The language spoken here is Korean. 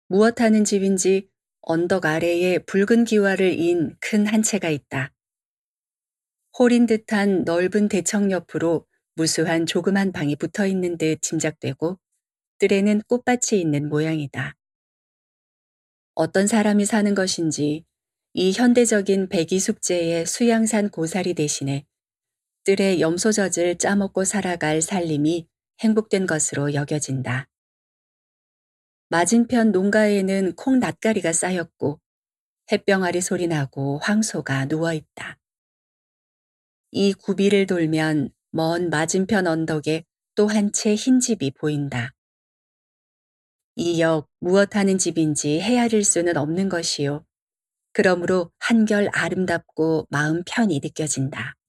무엇 하는 집인지 언덕 아래에 붉은 기와를 인 큰 한 채가 있다. 홀인 듯한 넓은 대청 옆으로 무수한 조그만 방이 붙어 있는 듯 짐작되고 뜰에는 꽃밭이 있는 모양이다. 어떤 사람이 사는 것인지 이 현대적인 배기숙제의 수양산 고사리 대신에 뜰에 염소젖을 짜먹고 살아갈 살림이 행복된 것으로 여겨진다. 맞은편 농가에는 콩 낫가리가 쌓였고 햇병아리 소리 나고 황소가 누워있다. 이 구비를 돌면 먼 맞은편 언덕에 또 한 채 흰 집이 보인다. 이 역 무엇 하는 집인지 헤아릴 수는 없는 것이요. 그러므로 한결 아름답고 마음 편히 느껴진다.